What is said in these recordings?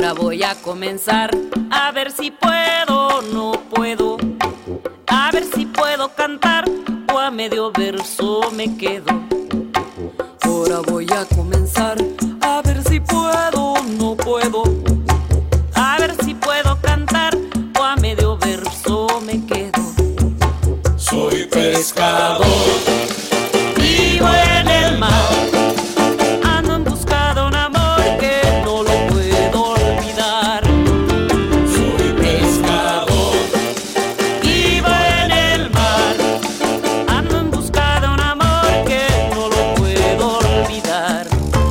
Ahora voy a comenzar, a ver si puedo o no puedo, a ver si puedo cantar o a medio verso me quedo. Ahora voy a comenzar, a ver si puedo o no puedo, a ver si puedo cantar o a medio verso me quedo. Soy pescador, vivo en el mar, ando en busca de un amor que no lo puedo olvidar. soy pescador, Vivo en el mar, ando en busca de un amor que no lo puedo olvidar.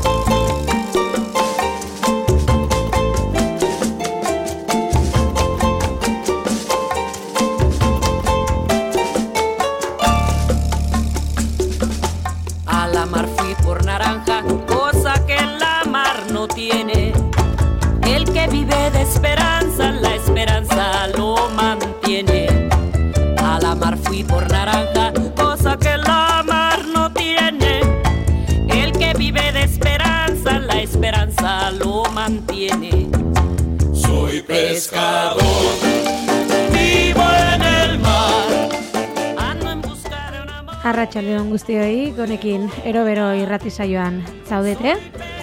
A la mar fui por naranja, cosa que la mar no tiene. El que vive de esperanza, la esperanza lo mantiene. A la mar fui por naranja, cosa que la mar no tiene. El que vive de esperanza, la esperanza lo mantiene. soy pescador, Vivo en el mar, ando en busca de un amor. Arratsaldeon guztioi, gonekin erobero irrati saioan zaudete.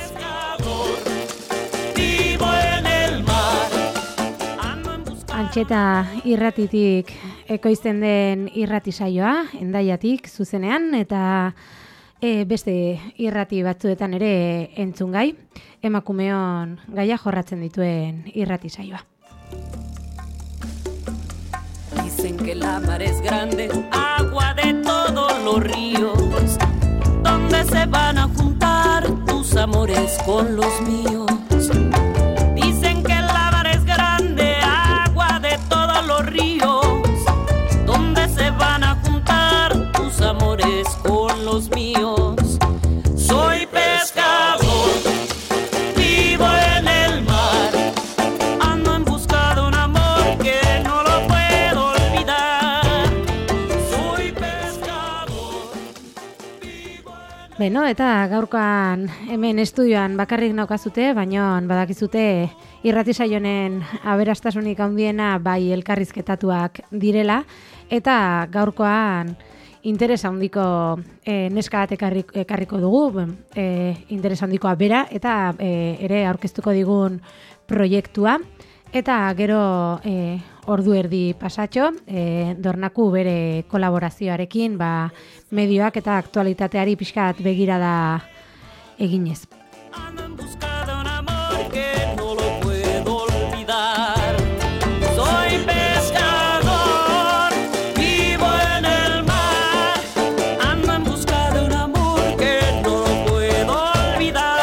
Vivo en el mar, ando en busca. Antxeta irratitik ekoizten den irrati saioa, Hendaiatik zuzenean, eta beste irrati batzuetan ere entzungai, emakumeon gaia jorratzen dituen irrati saioa. Dicen que la mar es grande, agua de todos los ríos, donde se van a juntar tus amores con los míos. Dicen que la mar es grande, agua de todos los ríos, donde se van a juntar tus amores con los míos. Soy pescador, vivo en el mar, ando en busca de un amor que no lo puedo olvidar. Soy pescador, vivo en el... Beno, eta gaurkoan hemen estudioan bakarrik naukazute, baina badakizute irrati saionen aberastasunik handiena bai elkarrizketatuak direla, eta gaurkoan interes handiko neska bat ekarriko dugu, interes handikoa bera, eta ere aurkeztuko digun proiektua, eta gero ordu erdi pasatxo, Dornaku bere kolaborazioarekin, medioak eta aktualitateari pixkat begirada eginez. Ando en busca de un amor que no lo puedo olvidar. Soy pescador, vivo en el mar, ando en busca de un amor que no lo puedo olvidar.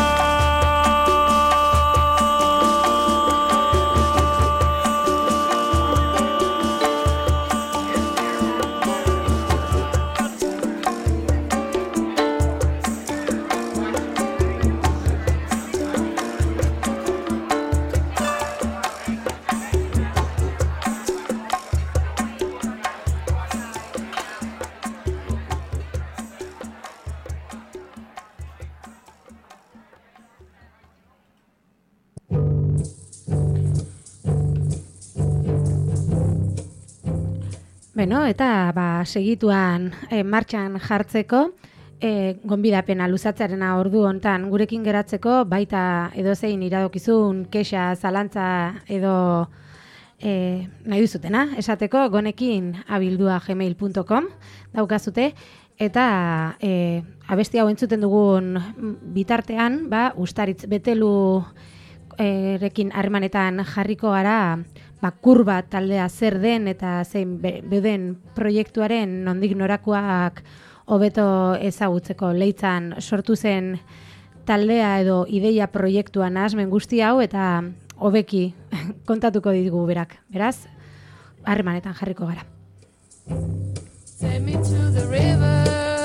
Beno, eta segituan martxan jartzeko, gonbidapena luzatzearena ordu hontan gurekin geratzeko, baita edozein iradokizun, kexa, zalantza edo nahi duzutena, esateko gonekin abildua@gmail.com daukazute, eta abesti hau entzuten dugun bitartean, Ustaritz Betelu rekin harremanetan jarriko gara, Kurba taldea zer den eta zein beuden proiektuaren nondik norakoak hobeto ezagutzeko Leitzan sortu zen taldea edo ideia proiektua nahasmen guzti hau, eta hobeki kontatuko digu berak. Beraz, harremanetan jarriko gara. Take me to the river,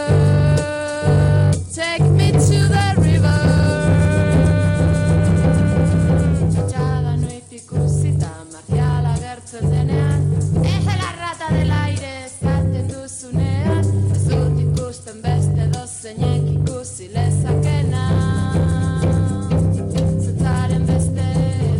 take me to the river. Txatxada noiz ikusita martial agertzen denean, eje la rata del aire esaten duzunean, ez dut ikusten beste dozeinek ikusi lezakena, zentzaren beste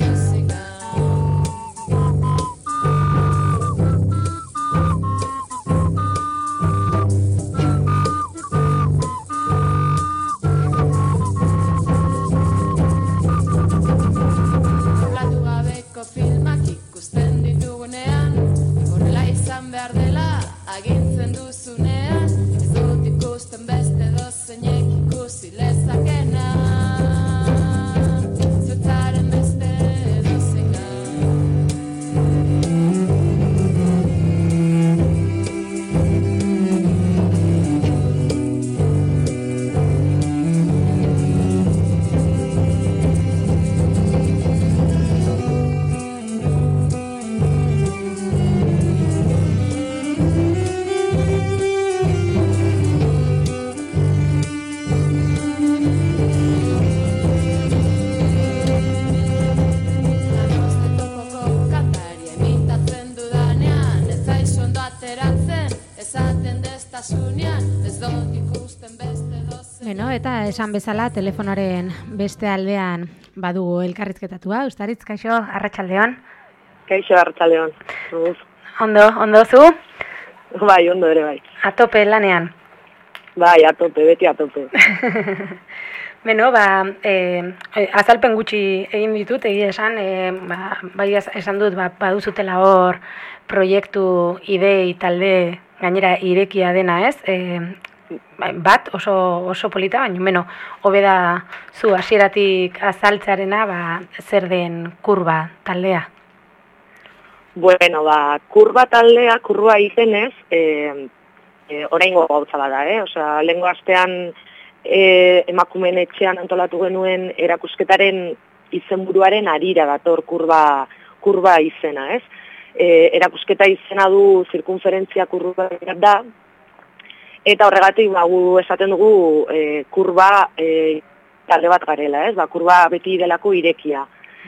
Edertasunean ez dut ikusten beste dozen. Beno, eta esan bezala telefonoaren beste aldean badugu elkarrizketatua. Ustaritz, kaixo, arratsaldeon. Kaixo, arratsaldeon. Ondo zu? Bai, ondo ere bai. Atope lanean. Bai, atope, beti atope. Beno, azalpen gutxi egin ditut, egia esan, bai esan dut, baduzutela hor proiektu idei talde gainera irekia dena, ez? Bat oso polita, baina beno, hobe da zu hasieratik azaltzarena, zer den kurba taldea? Bueno, kurba taldea, kurba izenez, oraingo gauza bada, Osea, lehengo astean emakumeen etxean antolatu genuen erakusketaren izenburuaren harira dator kurba izena, ez? Erakusketa izena du zirkunferentzia kurba da, eta horregatik gu esaten dugu kurba talde bat garela, ez? Kurba beti delako irekia.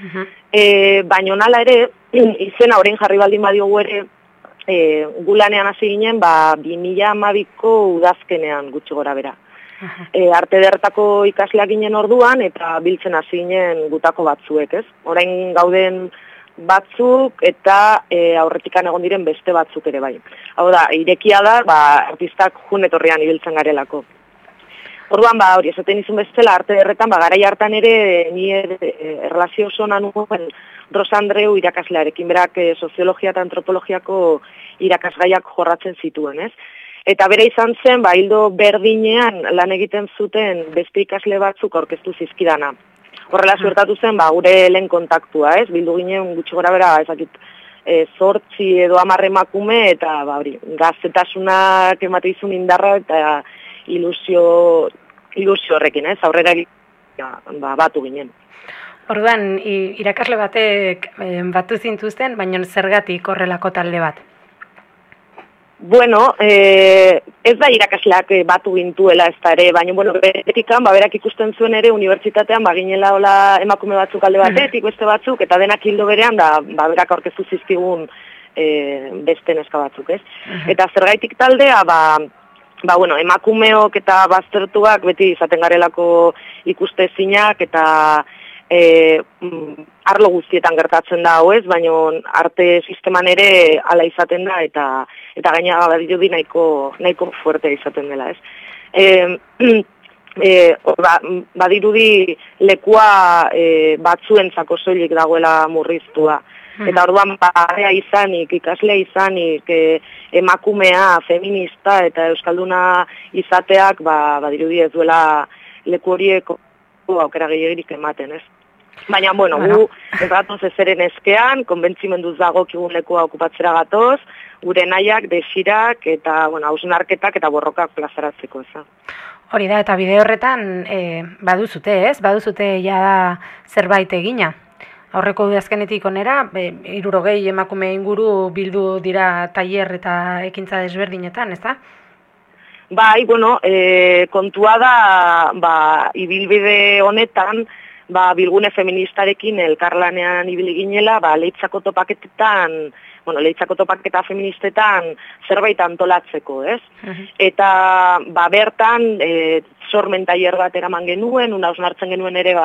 Baina nala ere, izena orain jarri baldin badiogu ere, gulanean hasi ginen 2012ko udazkenean gutxi gora bera. Arte ederretako ikasleak ginen orduan eta biltzen hasi ginen gutako batzuek, ez? Orain gauden batzuk eta aurretikan egon diren beste batzuk ere bai. Hau da, irekia da, artistak jun etorrian ibiltzen garelako. Orduan, hori esaten izun bestela, arte ederretan, garai hartan ere, ni erlazio oso nuen Rosa Andreu irakaslearekin, berak soziologia eta antropologiako irakasgaiak jorratzen zituen, ez? Eta bere izan zen, hildo berdinean lan egiten zuten beste ikasle batzuk aurkeztu zizkidana. Horrela zuertatu zen, gure lehen kontaktua, ez? Bildu ginen gutxi gora bera, ezakit, 8 edo 10 emakume, eta gaztetasunak emate izun indarra eta ilusio horrekin, ez? Aurrera batu ginen. Orduan, irakasle batek batu zintuzten, baina zergatik horrelako talde bat? Bueno, ez da irakasleak batu gintuela ez da ere, baina, beretikan, berak ikusten zuen ere, unibertsitatean, ginela hola emakume batzuk alde batetik, beste batzuk, eta denak hildo berean, berak aurkeztu zizkigun beste neska batzuk, ez? Eta zergaitik taldea, emakumeok eta baztertuak beti izaten garelako ikustezinak, eta arlo guztietan gertatzen da hau ez, baina arte sisteman ere hala izaten da eta gaina badirudi nahiko fuerte izaten dela ez. Badirudi lekua batzuentzako soilik dagoela murriztua. Eta orduan barea izanik, ikaslea izanik, emakumea, feminista eta euskalduna izateak badirudi ez duela leku horiek aukera gehiagirik ematen, ez? Baina, gu ez gatoz ezeren eskean, konbentzimenduz dagokigun lekua okupatzera gatoz, gure nahiak, desirak, eta, hausnarketak eta borrokak plazaratzeko, ez? Hori da, eta bide horretan baduzute, ez? Baduzute ja zerbait egina. Aurreko udazkenetik onera, 60 emakume inguru bildu dira tailer eta ekintza desberdinetan, ez da? Bai, kontua da, ibilbide honetan, bilgune feministarekin elkarlanean ibili ginela, leitzako topaketetan, leitzako topaketa feministetan zerbait antolatzeko, ez? Eta, bertan, sormen tailer bat eraman genuen, hausnartzen genuen ere,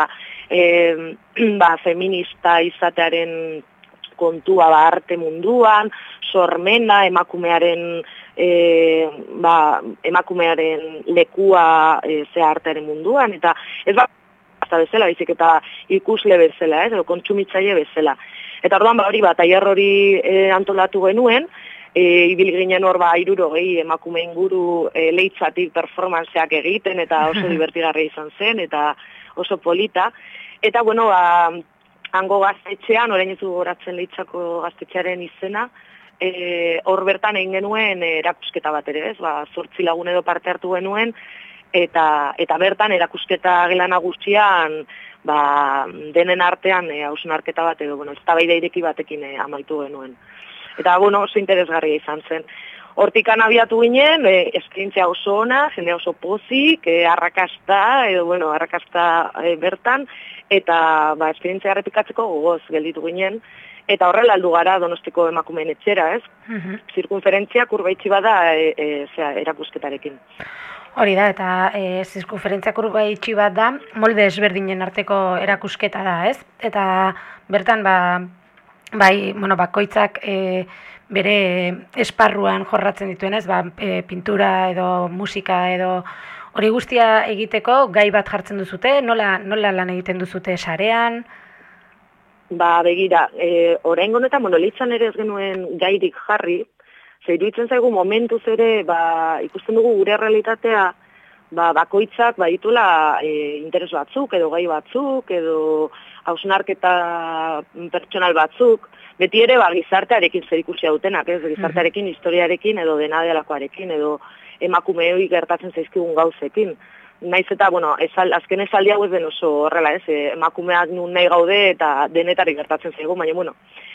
feminista izatearen kontua arte munduan, sormena, emakumearen lekua artearen munduan, eta ez bezala, bizik eta ikusle bezala, edo kontsumitzaile bezala. Eta orduan, tailer hori antolatu genuen, ibili ginen hor 60 emakume inguru leitzatik performanceak egiten, eta oso divertigarria izan zen, eta oso polita. Eta, hango gaztetxean, orain ez du goratzen leitzako gaztetxearen izena, hor bertan egin genuen erakusketa bat ere, ez? 8 lagun edo parte hartu genuen, eta bertan erakusketa gela nagusian denen artean hausnarketa bat edo, eztabaida ireki batekin amaitu genuen. Eta, oso interesgarria izan zen. hortikan abiatu ginen, esperientzia oso ona, jende oso pozik, arrakasta, bertan, eta esperientzia errepikatzeko gogoz gelditu ginen, eta horrela heldu gara Donostiko emakumeen etxera, ez? Zirkunferentzia kurba itxi bada erakusketarekin. Hori da, eta zirkunferentzia kurba itxi bat da, molde ezberdinen arteko erakusketa da, ez? Eta bertan, bakoitzak bere esparruan jorratzen dituenez, pintura edo musika edo hori guztia egiteko gai bat jartzen duzute, nola lan egiten duzute sarean? Begira, orain honetan monolitzan ere ez genuen gairik jarri, iruditzen zaigu momentuz ere, ikusten dugu gure realitatea, bakoitzak baditula interes batzuk, edo gai batzuk, edo hausnarketa pertsonal batzuk, beti ere gizartearekin zerikusia dutenak, ez? Gizartearekin, historiarekin, edo dena delakoarekin, edo emakumeoi gertatzen zaizkigun gauzekin. Naiz eta, azken esaldi hau ez den oso horrela, ez? Emakumeak nun nahi gaude eta denetari gertatzen zaigu, baina,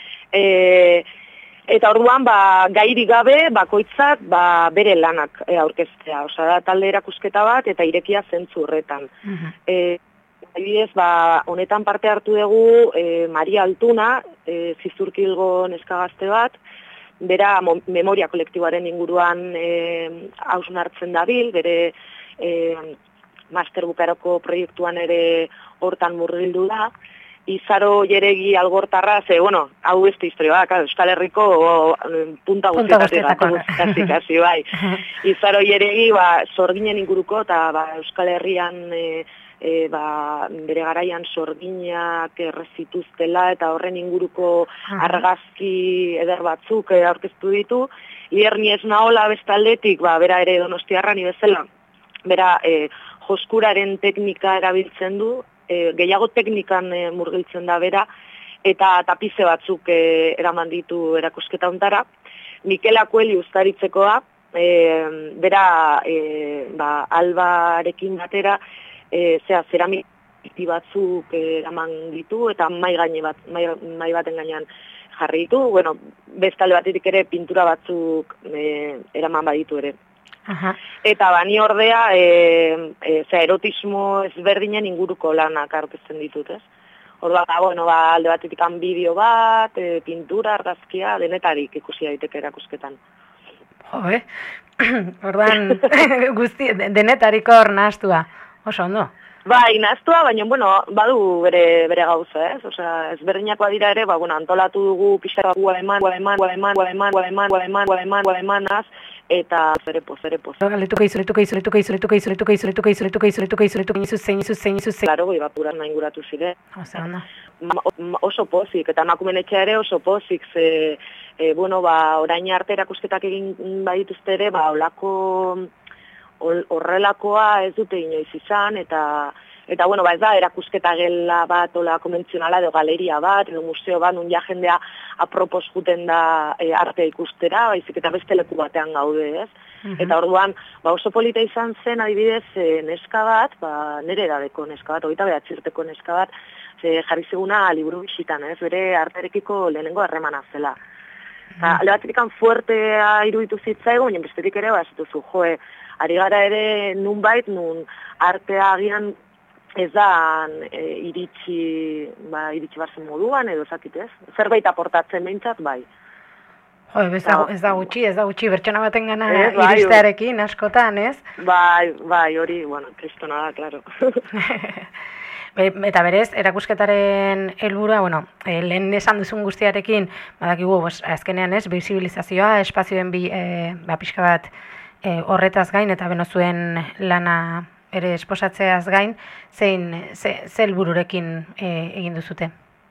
eta orduan, gairi gabe, bakoitzak, bere lanak aurkeztea. Osea, da talde erakusketa bat eta irekia zentzu horretan. Adibidez, honetan parte hartu dugu Maria Altuna, Zizurkilgo neskagazte bat, bera memoria kolektiboaren inguruan hausnartzen dabil, bere master bukaroko proiektuan ere hortan murgildu da. Izaro Jeregi Algortarra, hau beste historia, Euskal Herriko punta guztietatik, kasi, bai. Izaro Jeregi, sorginen inguruko, eta Euskal Herrian bere garaian sorginak errezituztela, eta horren inguruko argazki eder batzuk aurkeztu ditu. Lierni ez naola bestaldetik, bera ere Donostiarra ni bezala, bera joskuraren teknika erabiltzen du, gehiago teknikan murgiltzen da bera, eta tapize batzuk eraman ditu erakusketa hontara. Mikel Akueli uztaritzekoa, bera Albarekin batera, zeramiki batzuk eraman ditu, eta mai baten gainean jarri ditu, bestalde batetik ere pintura batzuk eraman baditu ere. Eta ni ordea erotismo ezberdinen inguruko lanak aurkezten ditut, ez? Orduan, alde batetik bideo bat, pintura, argazkia, denetarik ikusi daiteke erakusketan. Orduan, denetariko hor nahastua, oso ondo. Bai, nahaztua, baina, badu bere gauza, ez? Osea, ezberdinakoa dira ere, antolatu dugu pixara guaeman, eta zerepoz. Galetuko izu. Claro, ibapuran nahi inguratu zire. Oso pozik, eta emakumeen etxea ere oso pozik, orain arte erakusketak egin badituzte ere, horrelakoa ez dute inoiz izan, eta ez da erakusketa gela bat, ola konbentzionala, edo galeria bat, edo museo bat, nun ja jendea apropos juten da artea ikustera, baizik eta beste leku batean gaude, ez? Eta orduan, oso polita izan zen, adibidez, neska bat, nire edadeko neska bat, 29 urteko neska bat, jarri zeguna liburu bisitan, ez? Bere artearekiko lehenengo harremana zela. Alde batetik fuertea iruditu zitzaigu, baina bestetik ere, zituzu, ari gara ere nunbait, nun artea agian ez da iritsi barzen moduan, edo zakitez. Zerbait aportatzen behintzat, bai. Ez da gutxi, bertsona baten gana iristearekin, askotan, ez? Bai, hori, kristona da, klaro. Eta berez, erakusketaren helburua, lehen esan duzun guztiarekin, badakigu, azkenean ez, bizibilizazioa, espazioen pixka bat horretaz gain, eta zuen lana ere esposatzeaz gain, ze helbururekin egin duzute?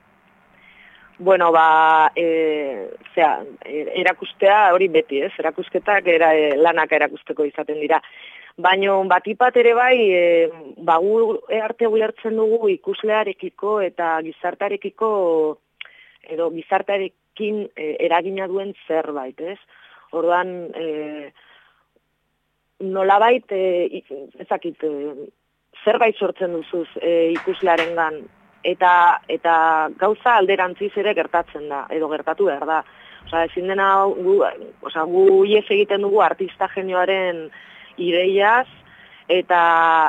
Erakustea hori beti, ez? Erakusketak lanak erakusteko izaten dira. Baina batipat ere bai, gu arte ulertzen dugu ikuslearekiko eta gizartarekiko, edo gizartarekin eragina duen zerbait, ez? Orduan, nolabait, ezakit, zerbait sortzen duzuz ikuslearengan, eta gauza alderantziz ere gertatzen da, edo gertatu behar da. Osea, ezin dena gu ies egiten dugu artista genioaren ideiaz eta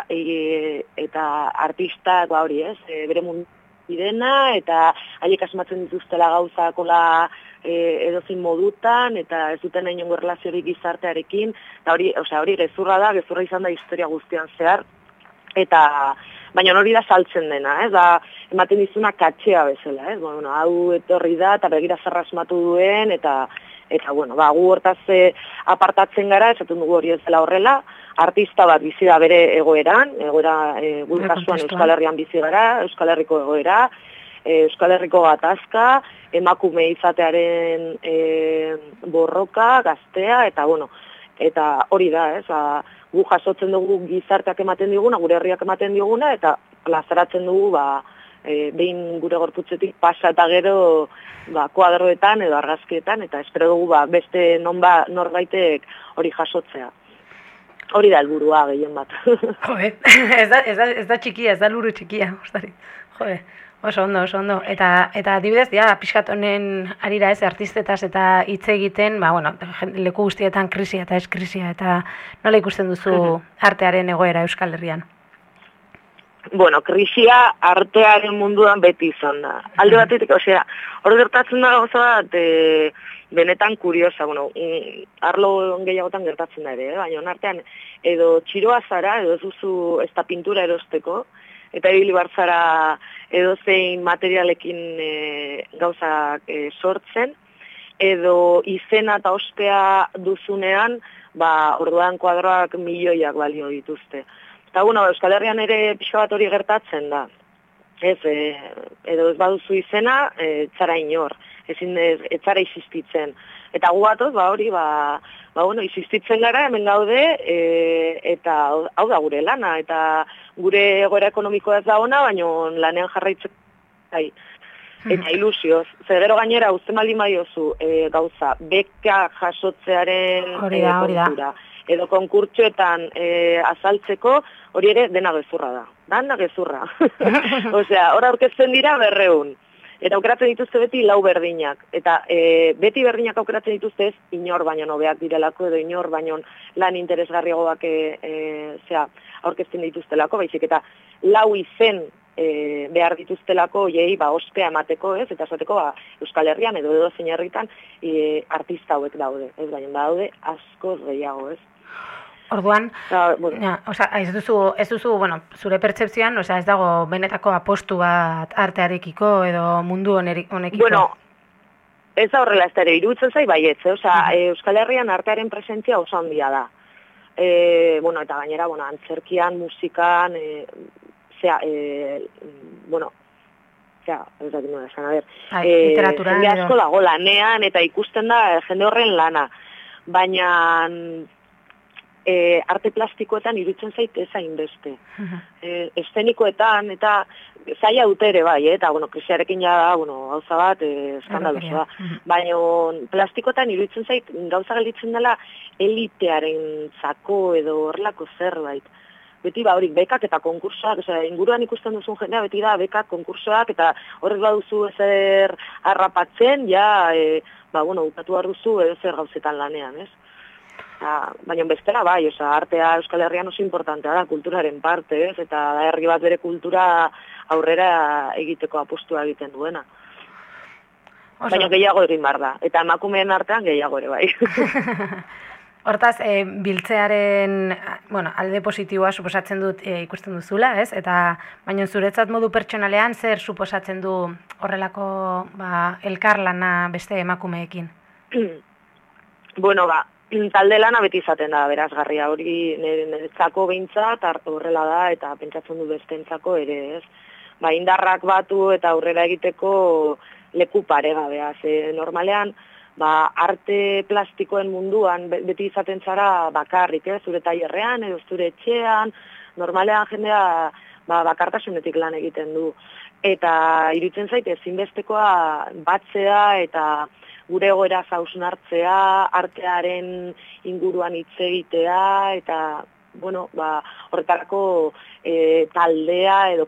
artistak hori, ez? Bere mundu direna eta haiek asmatzen dituztela gauzakola edozein modutan eta ez duten inongo erlaziorik gizartearekin, eta hori gezurra da, gezurra izan da historia guztian zehar, eta baina hori da saltzen dena, ez da ematen dizuna katxea bezala, ez? Bueno, hau etorri da eta begira zer asmatu duen eta bueno, gu hortaz apartatzen gara, esaten dugu hori ez dela horrela, artista bat bizi da bere egoera, gure kasuan Euskal Herrian bizi gara, Euskal Herriko egoera, Euskal Herriko gatazka, emakume izatearen borroka, gaztea, eta bueno, eta hori da, ez? Gu jasotzen dugu gizarteak ematen diguna, gure herriak ematen diguna, eta plazaratzen dugu, behin gure gorputzetik pasa eta gero kuadroetan edo argazkietan, eta espero dugu beste norbaitek hori jasotzea. Hori da helburua gehien bat. Joe, ez da txikia, ez da luru txikia, ostari. Joe, oso ondo. Eta adibidez, pixkat honen arira ez, artistetaz eta hitz egiten, leku guztietan krisia eta ez krisia, eta nola ikusten duzu artearen egoera Euskal Herrian? Bueno, krisia artearen munduan beti izan da. Alde batetik, hori gertatzen da gauza bat, benetan kuriosa, arlo gehiagotan gertatzen da ere, baina artean edo txiroa zara, edo ez duzu ez da pintura erosteko, eta ibili barzara edozein materialekin gauzak sortzen, edo izena eta ospea duzunean, orduan kuadroak milioiak balio dituzte. Eta Euskal Herrian ere pixka bat hori gertatzen da. Edo ez baduzu izena, etzara inor, etzara existitzen. Eta gu batoz, hori, existitzen gara, hemen gaude, eta hau da gure lana, eta gure egoera ekonomikoa ez da ona, baina lanean jarraitzen eta ilusioz. Gero gainera, uzten baldin badiozu gauza, beka jasotzearen kontura, edo konkurtsoetan azaltzeko, hori ere dena gezurra da. Dana gezurra. Hor aurkezten dira 200. Eta aukeratzen dituzte beti 4 berdinak. Eta beti berdinak aukeratzen dituzte ez inor baino hobeak direlako edo inor baino lan interesgarriagoak aurkezten dituztelako, baizik eta 4 izen behar dituztelako hoiei ospea emateko, ez? Eta esateko Euskal Herrian edo edozein herritan artista hauek daude, ez? Baina daude askoz gehiago, ez? Orduan, ez duzu, zure pertsepzioan, ez dago benetako apostu bat artearekiko edo mundu honekiko? Bueno, ez da horrela ez da ere, iruditzen zai baietz, Euskal Herrian artearen presentzia oso handia da. Eta gainera, antzerkian, musikan, literaturan jende asko dago lanean eta ikusten da jende horren lana, baina arte plastikoetan iruditzen zait ez hainbeste. Eszenikoetan eta zaila dute ere bai, eta krisiarekin gauza bat eskandalosa da. Baina plastikoetan iruditzen zait gauza gelditzen dela elitearen zako edo horrelako zerbait. Beti horik bekak eta konkursoak, inguruan ikusten duzun jendea beti da bekak, konkursoak, eta horrek baduzu ezer harrapatzen, ukatu behar duzu edo zer gauzetan lanean, ez? Baina bestela bai, artea Euskal Herrian oso importantea da, kulturaren parte, ez? Eta herri bat bere kultura aurrera egiteko apustua egiten duena. Baina gehiago egin behar da, eta emakumeen artean gehiago ere bai. Hortaz, biltzearen alde positiboa suposatzen dut ikusten duzula, ez? Baina zuretzat modu pertsonalean zer suposatzen du horrelako elkarlana beste emakumeekin? Talde lana beti izaten da berazgarria, hori niretzako behintzat horrela da eta pentsatzen du besteentzako ere, ez? Indarrak batu eta aurrera egiteko leku paregabea, normalean arte plastikoen munduan beti izaten zara bakarrik, zure tailerrean edo zure etxean, normalean jendea bakartasunetik lan egiten du. Eta iruditzen zait ezinbestekoa batzea eta gure egoera hausnartzea, artearen inguruan hitz egitea eta horretarako taldea edo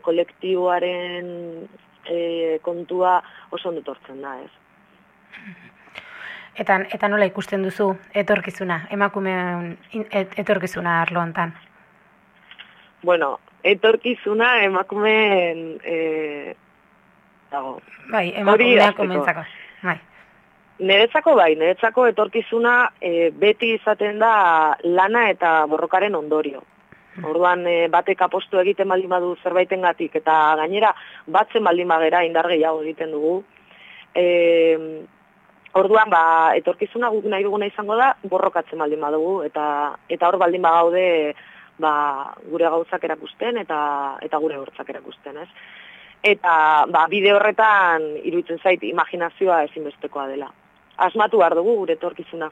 kolektiboaren kontua oso ondo etortzen da, ez? Eta nola ikusten duzu etorkizuna, emakumeen etorkizuna arlo hontan? Bueno, etorkizuna emakumeen dago. Bai, emakumeak omentzako. Bai. Niretzako etorkizuna beti izaten da lana eta borrokaren ondorio. Orduan batek apostu egiten baldin badu zerbaitengatik eta gainera batzen baldin bagera indar gehiago egiten dugu. Orduan etorkizuna guk nahi duguna izango da borrokatzen baldin badugu eta hor baldin bagaude gure gauzak erakusten eta gure hortzak erakusten, ez? Eta bide horretan iruditzen zait imaginazioa ezinbestekoa dela. Asmatu behar dugu gure etorkizuna.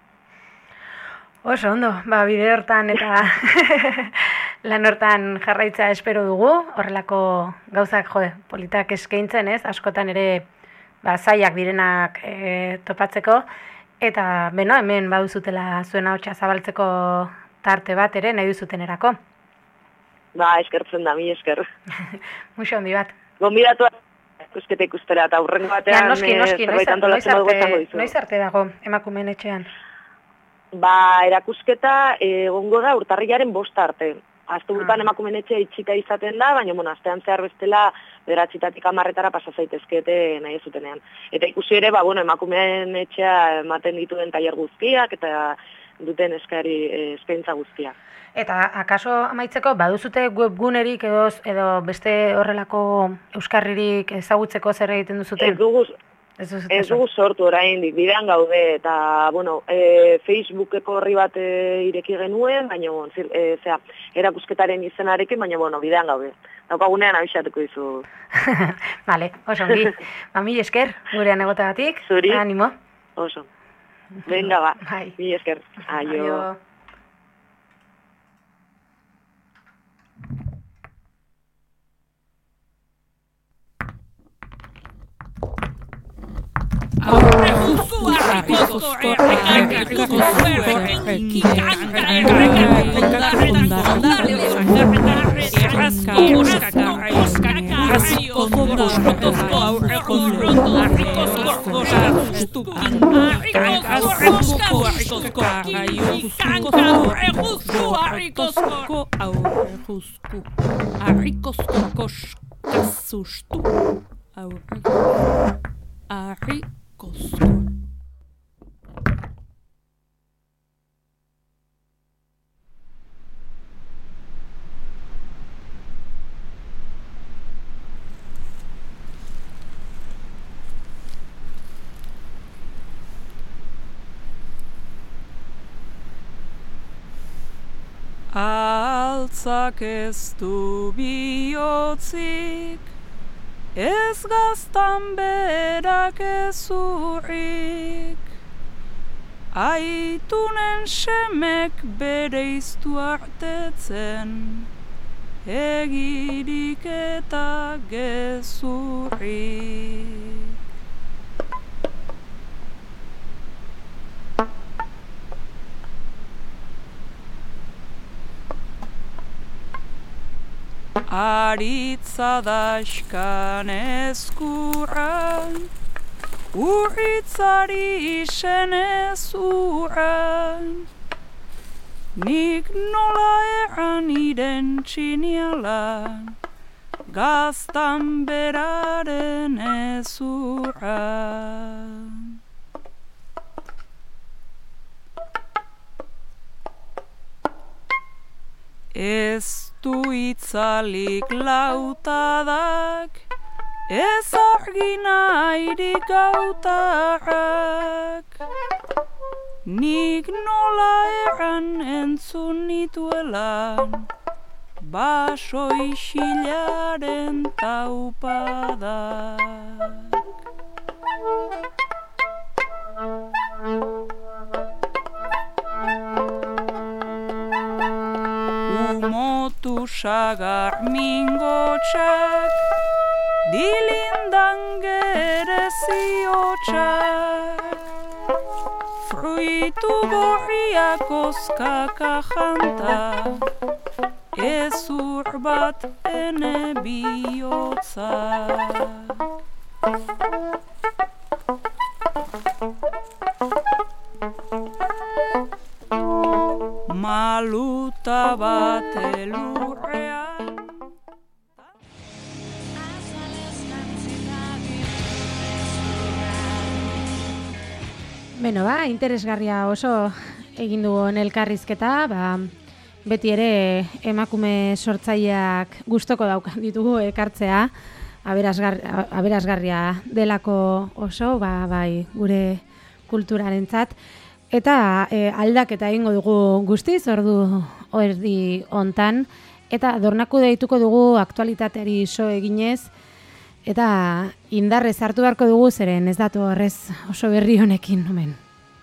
Oso ondo, bide hortan eta lan hortan jarraitza espero dugu, horrelako gauzak politak eskaintzen, ez? Askotan ere zailak direnak topatzeko, eta hemen baduzutela zuen ahotsa zabaltzeko tarte bat ere nahi duzutenerako. Eskertzen da, mi esker. Muxo ondi bat. Gonbidatu ikusketa ikustera eta aurrengo batean zerbait antolatzen badugu esango dizu. Noiz arte dago emakumeen etxean? Erakusketa egongo da urtarrilaren 5 arte. Asteburutan emakumeen etxea itxita izaten da, baina astean zehar bestela 9-tatik 10-etara pasa zaitezkete nahi ez zutenean. Eta ikusi ere, emakumeen etxea ematen dituen tailer guztiak eta duten eskaintza guztiak. Eta akaso amaitzeko, baduzute webgunerik edo beste horrelako euskarririk ezagutzeko zer egiten duzuten? Ez dugu sortu oraindik, bidean gaude, eta, Facebookeko horri bat ireki genuen, baina, erakusketaren izenarekin, baina, bidean gaude. Daukagunean abixatuko dizu. Vale, oso ongi. Mil esker, gurean egotagatik. Zuri. Animo. Oso. Venga, Bai. Mil esker. Aio. Altzak ez du bihotzik, ez gaztan berak ez urrik. Aitunen semek bere iztu artetzen, egirik eta gezurrik. Aritza daxkan eskurran, urritzari isen ez urran. Nik nola erran irentzi nialan, gaztan beraren ez urran. Ez du itzalik lautadak, ez argi nahirik gautarrak. Nik nola erran entzun nituelan, baso isilaren taupadak. Umotu sagar mingotxak, dilindan gereziotxak. Fruitu gorriak oskaka janta, ezur bat ene bihotzak. baluta bat elurrean. Beno, interesgarria oso egin dugu elkarrizketa, beti ere emakume sortzaileak gustoko daukan ditugu ekartzea, aberasgarria delako oso, bai gure kulturarentzat. Eta aldaketa egingo dugu guztiz, ordi hontan, eta Dornaku deituko dugu aktualitateari so eginez, eta indarrez hartu beharko dugu zeren ez datu horrez oso berri honekin, omen.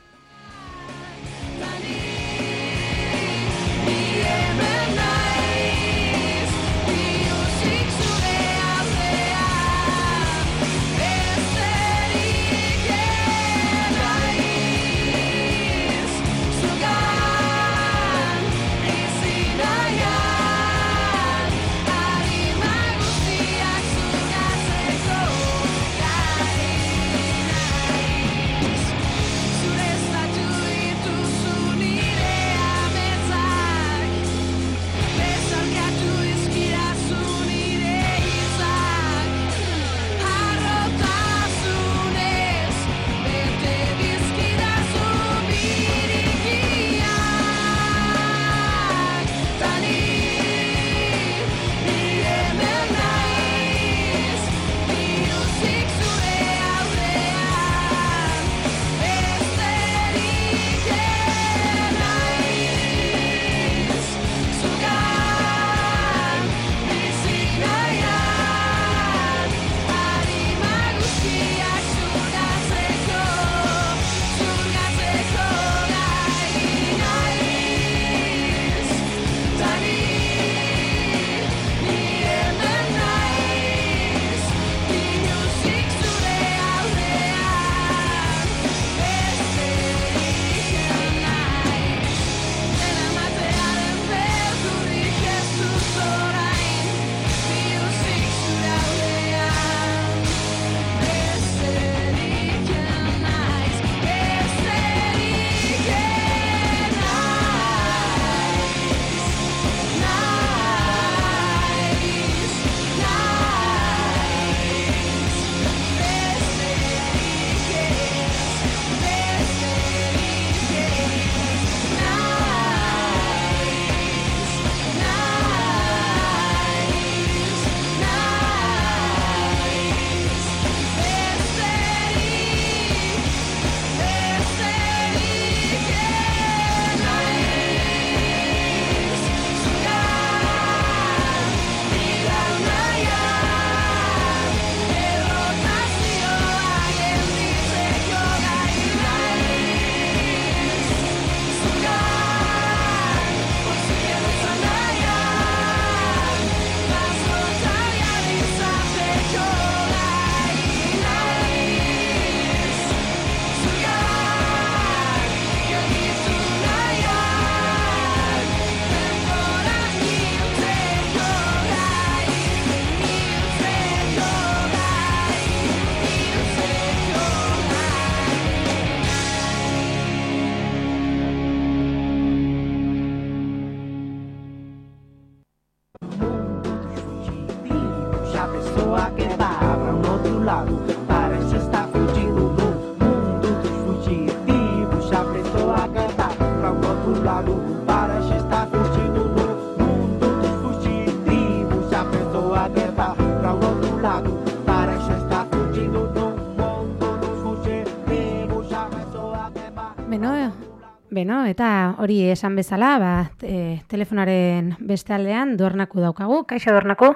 Beno, eta hori esan bezala, telefonaren beste aldean Dornaku daukagu. Kaixo, Dornaku?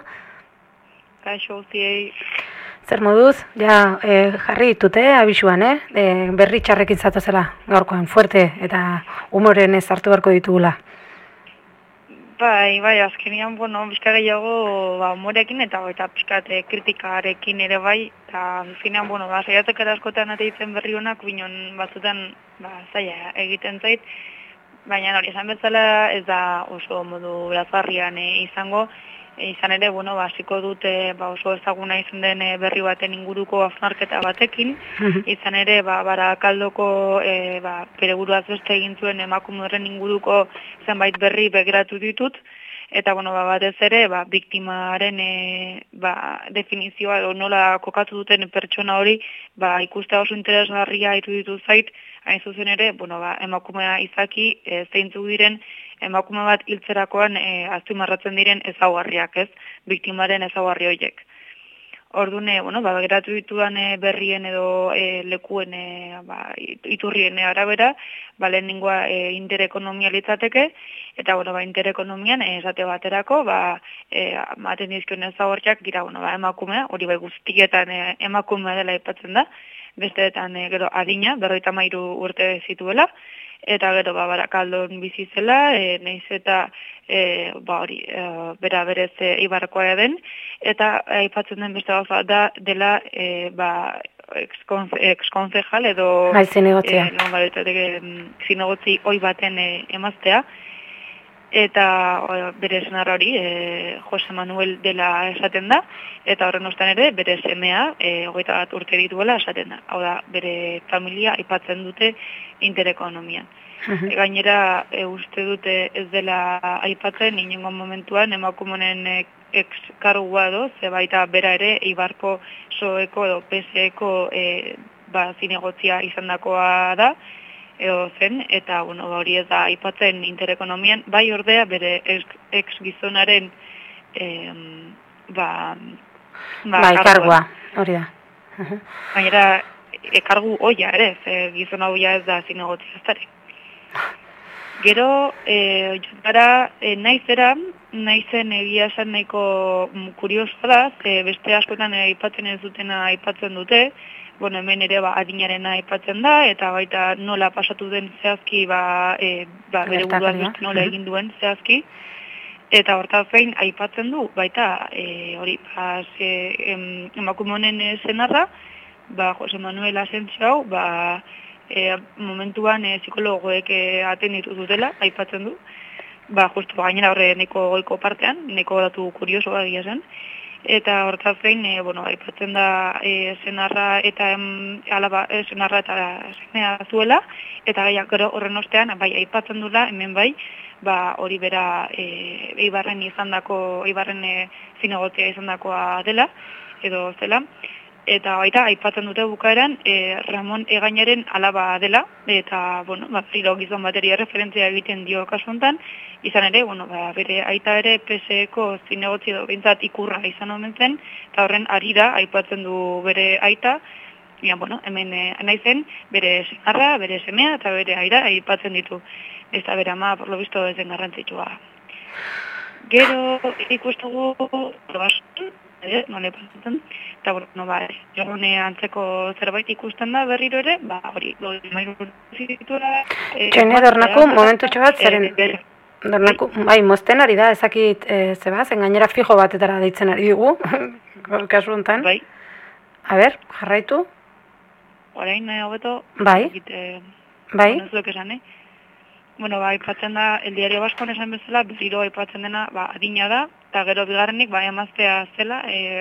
Kaixo, guztiei. Zer moduz? Ja, jarri ditute, abisuan, berri txarrekin zatozela gaurkoan, fuerte, eta humoren ez hartu beharko ditugula. Bai, azkenian, bizka gehiago humorekin eta pixkat kritikarekin ere bai, eta finean, saiatzek askotan ateitzen berri honak, binon batzutan zaila egiten zait, baina hori esan bezala ez da oso modu lazarrian izango, izan ere, hasiko dute oso ezaguna izan den berri baten inguruko hausnarketa batekin, izan ere, Barakaldoko bere buruaz beste egin zuen emakume horren inguruko zenbait berri begiratu ditut, eta batez ere, biktimaren definizioa edo nola kokatu duten pertsona hori, ikustea oso interesgarria iruditu zait, hain zuzen ere, emakumea izaki zeintzuk diren emakume bat hiltzerakoan azpimarratzen diren ezaugarriak, ez? Biktimaren ezaugarri horiek. Orduan, begiratu ditudan berrien edo lekuen iturrien arabera, lehenengoa interekonomia litzateke, eta interekonomian esate baterako, maten dizkion ezaugarriak gira, emakumea, hori guztietan emakumea dela aipatzen da, besteetan gero adina, 53 urte zituela, eta gero Barakaldon bizi zela, nahiz eta bera berez Eibarkoa den, eta aipatzen den beste gauza da dela ex-concejal edo zinegotzi oi baten emaztea, eta bere senarra hori Jose Manuel dela esaten da, eta horren ostean ere bere semea 21 urte dituela esaten da. Hau da, bere familia aipatzen dute interekonomian. Gainera, uste dute ez dela aipatzen inongo momentuan emakumenen ex-kargua edo, ze baita bera ere Eibarko soeko edo PSeko zinegotzia izandakoa da, edo zen, eta hori ez da aipatzen interekonomian, bai ordea bere ex-gizonaren kargua, hori da. Gainera, kargu oia ere, ze gizona oia ez da zinegotzia eztare. Gero, gara, naizen egia esan nahiko kuriosoa da, ze beste askotan aipatzen ez dutena aipatzen dute, hemen ere adinarena aipatzen da, eta baita nola pasatu den zehazki, bere buruaz beste nola egin duen zehazki, eta hortaz gain aipatzen du, baita, hori, emakume honen senarra, Jose Manuel Asentzio hau, momentuan psikologoek atenditu dutela, aipatzen du, justu gainera horre neko goiko partean, neko datu kuriosoa egia zen, eta hortaz gain, aipatzen da senarra eta senarra eta semea zuela, eta gero horren ostean, aipatzen dula, hemen hori bera Eibarren zinegotzia izandakoa dela, edo zela, eta baita aipatzen dute bukaeran Ramon Egainaren alaba dela, eta, gizon bateria referentzia egiten dio kasu honetan, izan ere, bere aita ere PSeko zinegotzi edo bintzat ikurra izan omen zen, eta horren arira aipatzen du bere aita, hemen naizen bere senarra, bere semea eta bere aira aipatzen ditu. Ez da bere ama, por lo visto, ez den garrantzitsua. Gero ikustugu nole pasatzen, eta jogune antzeko zerbait ikusten da berriro ere, hori, zituela... Txene, Dornaku, momentutxo bat, zeren... Dornaku, mozten ari da, ezakit, zen gainera fijo batetara deitzen ari dugu, kasu honetan. Bai. A ber, jarraitu. Orain, hobeto... Bai. Ez duk esan, aipatzen da, El Diario Baskon esan bezala, berriro aipatzen dena, adina da, eta gero bigarrenik, emaztea zela,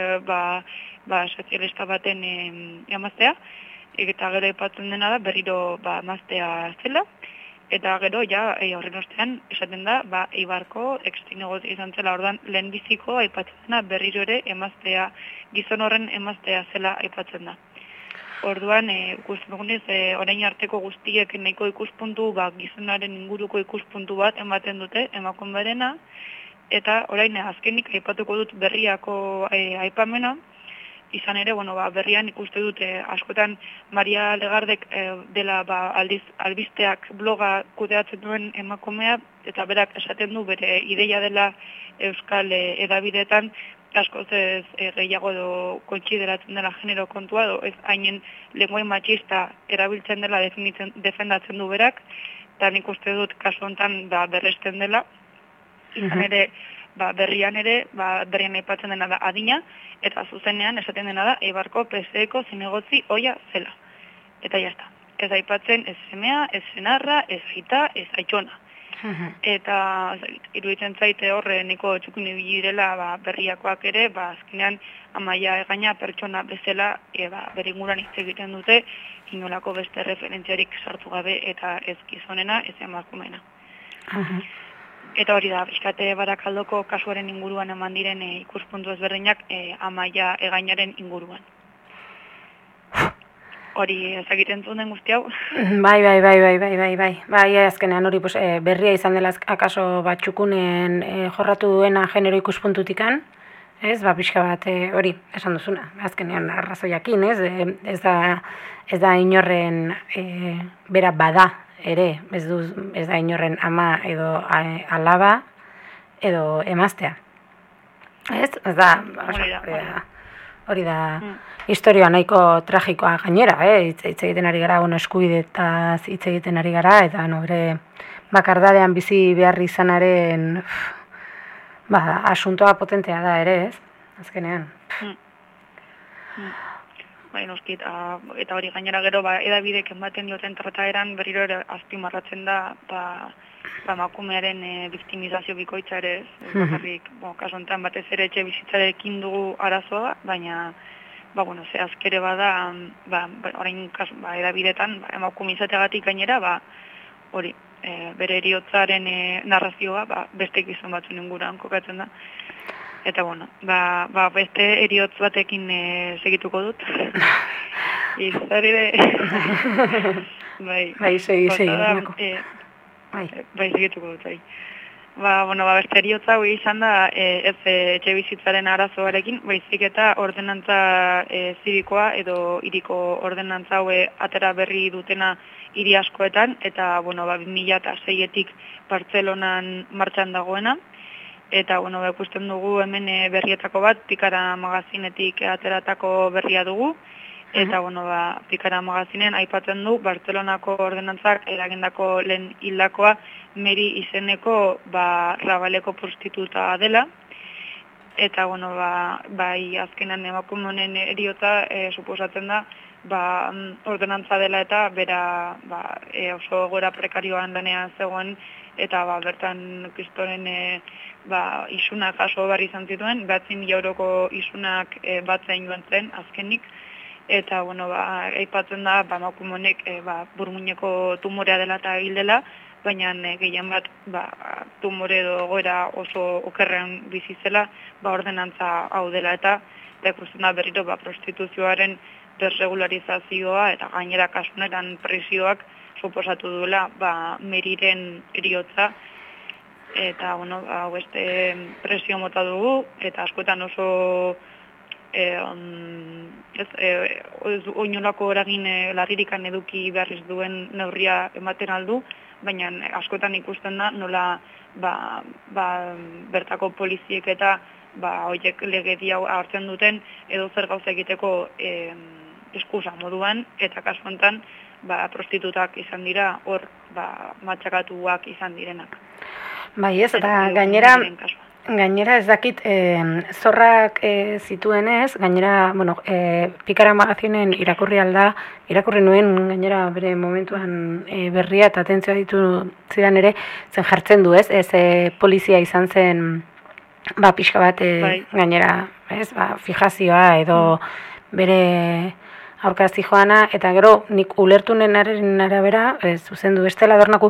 sozialista baten emaztea, eta gero aipatzen dena da, berriro emaztea zela, eta gero, horren ostean, esaten da, Eibarko ex-zinegotzi izan zela, ordan lehenbiziko aipatzen dena, berriro ere emaztea, gizon horren emaztea zela aipatzen da. Orduan, ikuspuntunez, orain arteko guztiek nahiko ikuspuntu, gizonaren inguruko ikuspuntu bat ematen dute, emakumearena, eta orain azkenik aipatuko dut berriako aipamena, izan ere, berrian ikuste dute askotan Maria Legardek dela albisteak bloga kudeatzen duen emakumea, eta berak esaten du bere ideia dela euskal edabideetan, askoz ez gehiago edo kontsideratzen dela genero kontua, edo ez hainen lengua matxista erabiltzen dela defendatzen du berak, eta nik uste dut kasu honetan berresten dela, izan ere, berrian aipatzen dena da adina, eta zuzenean esaten dena da Eibarko PSeko zinegotzi oia zela. Eta jazta, ez aipatzen ez semea, ez senarra, ez aita, ez aitxona. eta iruditzen zaite horre niko txukun ibili direla berriakoak ere, azkenean Amaia Egaña pertsona bezala bere inguruan hitz egiten dute, inolako beste referentziarik sartu gabe eta ez gizonena, ez emakumena. Eta hori da, pixkate Barakaldoko kasuaren inguruan eman diren ikuspuntu ezberdinak Amaia Egañaren inguruan. Hori ezagiten zuen guzti hau? Bai, azkenean hori berria izan dela akaso txukunen jorratu duena genero ikuspuntutikan, ez, pixka bat hori esan duzuna, azkenean arrazoiakin, ez, ez da inorren bera bada ere, ez da inorren ama edo alaba edo emaztea. Ez da, hori da, historia nahiko tragikoa gainera, hitz egiten ari gara, eskubideetaz hitz egiten ari gara, eta bere bakardadean bizi behar izanaren asuntoa potentea da ere, ez? Azkenean. Noski, eta hori gainera gero, edabidek ematen dioten trataeran berriro ere azpimarratzen da, emakumearen biktimizazio bikoitza ere, bakarrik, kasu honetan batez ere etxe bizitzarekin dugu arazoa, baina, azkere bada, orain edabidetan, emakumizateagatik gainera, hori, bere eriotzaren narrazioa, beste gizon batzun inguruan kokatzen da. Eta, beste eriotz batekin segituko dut. Izarire... segi. Segituko dut, beste eriotza hori izan da, ez etxe bizitzaren arazoarekin, baizik eta ordenantza zirikoa edo hiriko ordenantza haue atera berri dutena hiri askoetan, eta, 2006-etik Bartzelonan martxan dagoena, eta, ikusten dugu hemen berrietako bat, Pikara magazinetik ateratako berria dugu, eta, Pikara magazinen aipatzen du, Bartzelonako ordenantzak eragindako lehen hildakoa, Meri izeneko, Rabaleko prostituta dela, eta, bai azkenan emakumonen eriotza suposatzen da, ordenantza dela eta bera oso gora prekarioan lanean zegoen, eta bertan kristoren isuna jaso barri izan zituen, 100.000 euroko isunak batzen joan zen azkenik, eta aipatzen da emakumonek burmuineko tumorea dela eta hil dela, baina gehien bat tumore edo goera oso okerrean bizizela ordenantza hau dela eta ikusten da berriro prostituzioaren desregularizazioa eta gainera kasunetan presioak suposatu duela Meriren eriotza eta beste presio mota dugu eta askotan oso oinolako eragin larririkan eduki beharriz duen neurria ematen aldu, baina askotan ikusten da nola bertako poliziek eta horiek legedia hartzen duten edo zer gauza egiteko eskusa moduan, eta kasu honetan prostitutak izan dira, hor matxakatuak izan direnak. Bai ez, eta gainera ez dakit zorrak zituenez, gainera, Pikara magazinen irakurri nuen gainera bere momentuan berria eta atentzioa ditu zidan ere, zen jartzen du ez, polizia izan zen pixka bat gainera, ez, fijazioa edo bere aurkazi joana, eta gero nik ulertunen arabera, zuzendu bestela dornaku,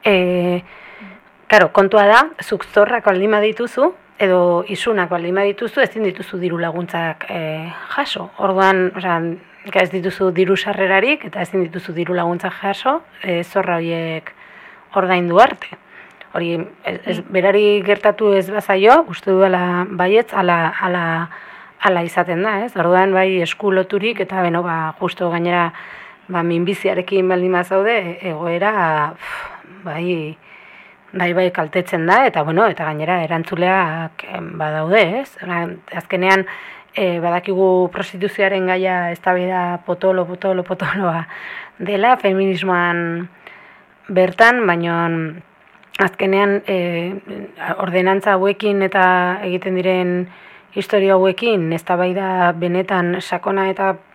kontua da, zuk zorrak baldin badituzu, edo isunak baldin badituzu, ezin dituzu diru laguntzak jaso. Orduan, ez dituzu diru sarrerarik, eta ezin dituzu diru laguntzak jaso, zorra horiek ordaindu arte. Hori, berari gertatu ez bazaio, uste duela baietz, ala izaten da, ez? Orduan, bai, esku loturik, eta justo gainera, minbiziarekin baldin bazaude, egoera, bai kaltetzen da, eta eta gainera erantzuleak badaude, ez? Azkenean, badakigu prostituzioaren gaia eztabaida potoloa dela, feminismoan bertan, baina azkenean ordenantza hauekin eta egiten diren historia hauekin eztabaida benetan sakona eta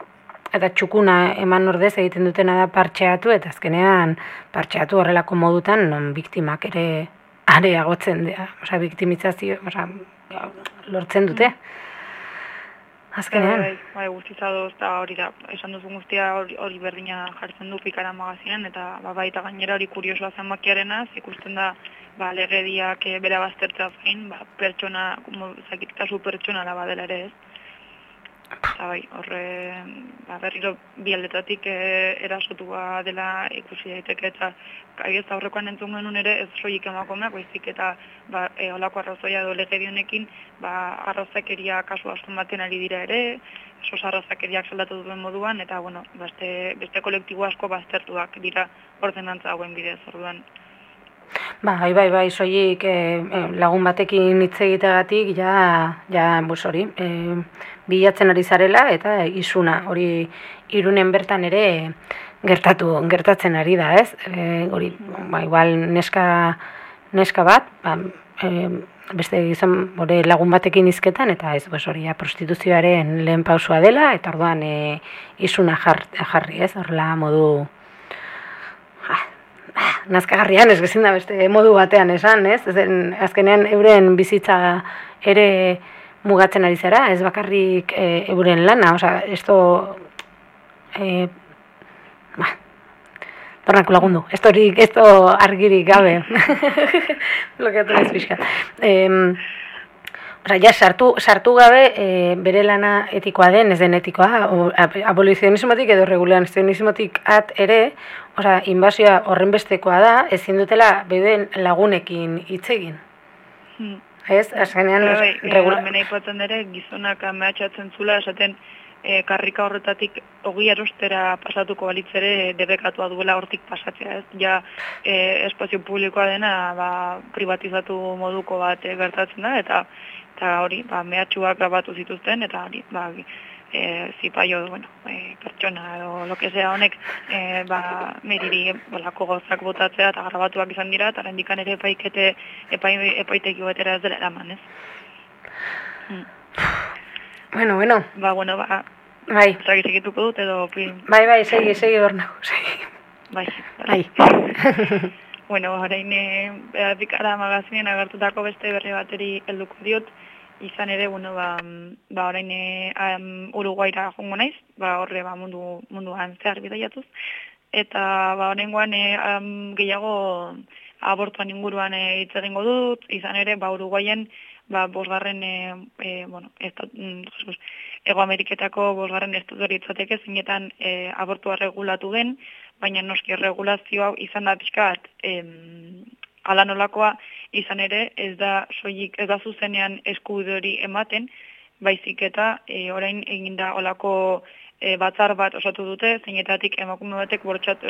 eta txukuna eman ordez egiten dutena da partxeatu, eta azkenean partxeatu horrelako modutan non biktimak ere areagotzen dira, osea, biktimizazio, osea, lortzen dute. Azkenean. Bai, guztizadoz, eta hori da, esan duzun guztia hori berdina jartzen du Pikara magazinen, eta baita gainera hori kuriosoa zenbakiarena, ikusten da, legediak bera baztertzea zain, pertsona, kasu pertsonala badela ere ez. Eta bai, horre, berriro bi aldetatik erasotua dela ikusi daiteke, eta ez aurrekoan entzun genuen ere ez soilik emakumeak, baizik eta olako arrazoia edo legedionekin arrazakeria kasu asko baten ari dira ere, esos arrazakeriak saldatu duen moduan, eta bueno, beste kolektibo asko baztertuak dira ordenantza hauen bidez orduan. Bai, soilik lagun batekin hitz egiteagatik hori, bilatzen ari zarela eta isuna hori Irunen bertan ere gertatzen ari da, ez? Hori, igual neska bat, beste gizon lagun batekin hizketan eta ez, hori prostituzioaren lehen pausua dela eta orduan isuna jarri, ez? Horrela modu nazkagarrian, ez bezin da beste modu batean esan, ez? Azkenean euren bizitza ere mugatzen ari zara, ez bakarrik euren lana, osea, esto tornako lagundu, esto argirik gabe. Blokeatu ez pixkat. Ja, sartu gabe bere lana etikoa den, ez den etikoa, abolizionismotik edo regulazionismotik ere, inbasioa horren bestekoa da, ezin dutela beden lagunekin hitz egin. Ez, azkenean... Mena ipatzen ere, gizonak mehatxatzen zula, esaten karrika horretatik 20 erostera pasatuko balitzere debekatua duela hortik pasatzea, ez? Ja, espazio publikoa dena privatizatu moduko bat gertatzen da, eta hori, mehatxuak grabatu zituzten, eta hori, zipaio, pertsona edo loke sea honek, meriri balako gozak botatzea eta grabatuak izan dira, eta rendikan ere epaiteki betera ez dela eraman, ez? Bueno. Bai. Segituko dut edo... Bai, segi hor nago, segi. Bai. Bueno, orain Pikara magazinen agertutako beste berri bateri helduko diot, izan ere, orain Uruguaira jongo naiz, horre munduan zehar bidaiatuz, eta oraingoan gehiago abortuan inguruan hitz egingo dut, izan ere, Uruguaien bosgarren, Ego Ameriketako bosgarren estudori itzateke zinetan abortua regulatu den, baina noski regulazioa izan da pixkat ala nolakoa izan ere ez da zuzenean eskubide hori ematen, baizik eta orain eginda olako batzar bat osatu dute, zeinetatik emakume batek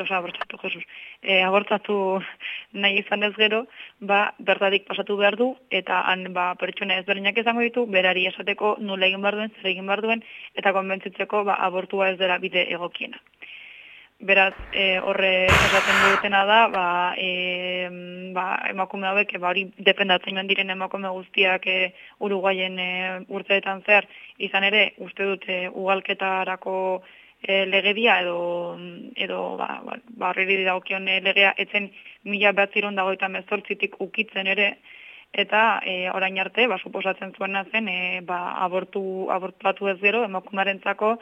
abortatu nahi izan ez gero, bertatik pasatu behar du, eta han pertsona ezberdinak izango ditu, berari esateko nola egin behar duen, zer egin behar duen, eta konbentzitzeko abortua ez dela bide egokiena. Beraz, horre esaten dutena da, emakume hauek, hori dependatzen diren emakume guztiak Uruguaien urteetan zehar, izan ere, uste dute ugalketarako legedia edo horreri dagokion legea etzen 1998tik ukitzen ere, eta orain arte, suposatzen zuena zen, abortatu ez gero, emakumearentzako,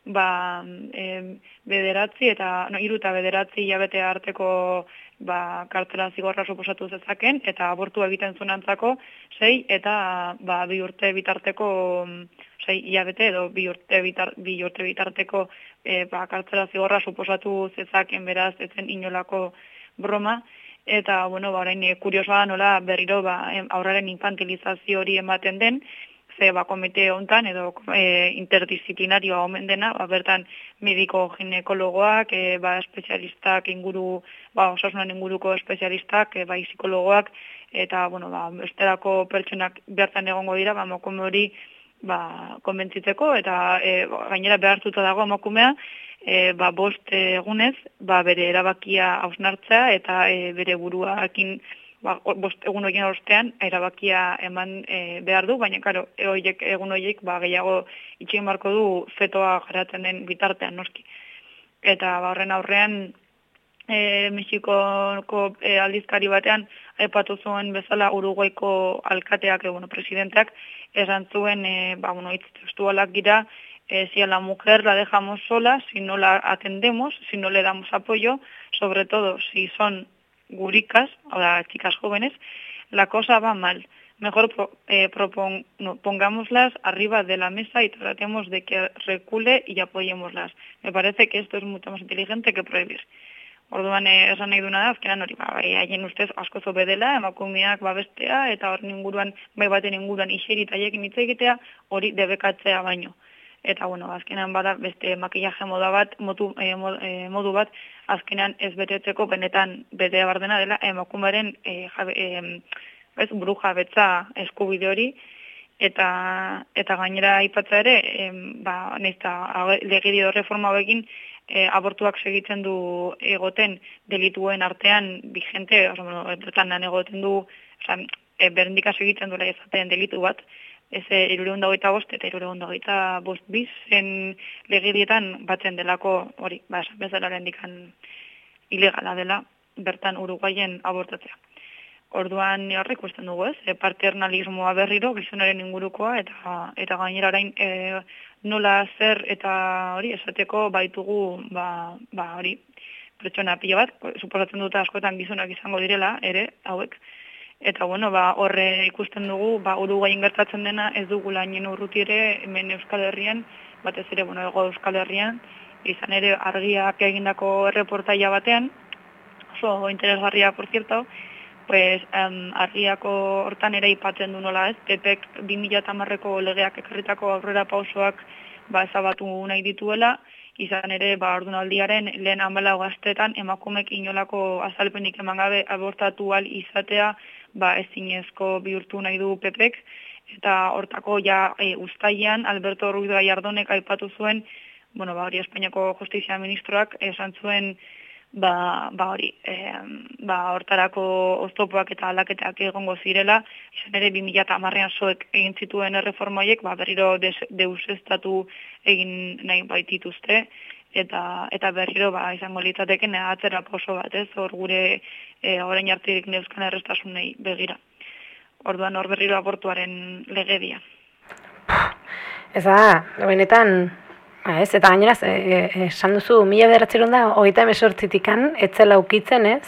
bederatzi eta, 3 eta 9 hilabete arteko kartzela zigorra suposatu zezaken, eta abortu egiten zuenantzako 6 eta 2 urte bitarteko 6 hilabete edo 2 urte bitarteko kartzela zigorra suposatu zezaken, beraz, etzen inolako broma, eta, orain kuriosoa nola berriro aurraren infantilizazio hori ematen den, komite hontan edo interdisciplinarioa omen dena, bertan mediko ginekologoak, espezialistak osasunan inguruko espezialistak, psikologoak, eta, bestelako pertsonak bertan egongo dira, emakume hori konbentzitzeko, eta gainera behartuta dago emakumea, 5 egunez, bere erabakia hausnartzea, eta bere buruakin bost egun horien ostean erabakia eman behar du, baina karo, egun horiek gehiago itxien barko du fetoa garatzen den bitartean noski. Eta horren aurrean Mexikoko aldizkari batean aipatu zuen bezala Uruguaiko alkateak, presidenteak, esan zuen, hitz testualak dira, si a la mujer la dejamos sola, si no la atendemos, si no le damos apoyo, sobre todo si son guricas, o sea, chicas jóvenes, la cosa va mal. Mejor pongámoslas arriba de la mesa y tratemos de que recule y apoyémoslas. Me parece que esto es mucho más inteligente que prohibir. Orduan esan nahi duna da, azkenan hori, haien ustez asko zobe dela, emakumeak babestea, eta hor inguruan, baten inguruan iserita haiekin hitz egitea, hori debekatzea baino. Eta, azkenan bada beste makillaje modu bat, azkenan ez betetzeko benetan betea bardena dela, emakumearen buru jabetza eskubide hori, eta gainera aipatza ere, legedio reforma hauekin, abortuak segitzen du egoten delituen artean vigente, bertan egoten du, berendika segitzen duela ezaten delitu bat, ez 325 eta 325 bis zen legedietan batzen delako hori, bezala lendikan ilegala dela, bertan Uruguaien abortatzea. Orduan horrek ikusten dugu, paternalismoa berriro gizonaren ingurukoa eta gainera orain nola zer eta hori esateko baitugu hori pertsona pila bat, suposatzen dut askotan gizonak izango direla ere hauek. Eta horre ikusten dugu Uruguain gertatzen dena ez dugu lainen urruti ere hemen Euskal Herrian, batez ere ego Euskal Herrian, izan ere argiak egindako erreportaia batean, oso interesgarria por cierto, pues argiako hortan ere aipatzen du nola ez, PPek 2010ko legeak ekarritako aurrera pausoak ezabatu nahi dituela, izan ere ordunaldiaren lehen 14 gaztetan emakumek inolako azalpenik eman gabe abortatu ahal izatea ezinezko bihurtu nahi du PPek, eta hortako uztailean Alberto Ruiz Gallardonek aipatu zuen, hori Espainiako Justizia Ministroak esan zuen hortarako oztopoak eta aldaketak egongo zirela, izan ere 2010an soek egin zituen erreforma horiek berriro deuseztatu egin nahi baitituzte, eta berriro izango litzateken atzera pauso bat, hor gure orain arterik neuzkan errestasunei begira. Orduan hor berriro abortuaren legedia. Ez da, benetan, eta gainera, esan duzu, 1928an, etzela ukitzen, ez?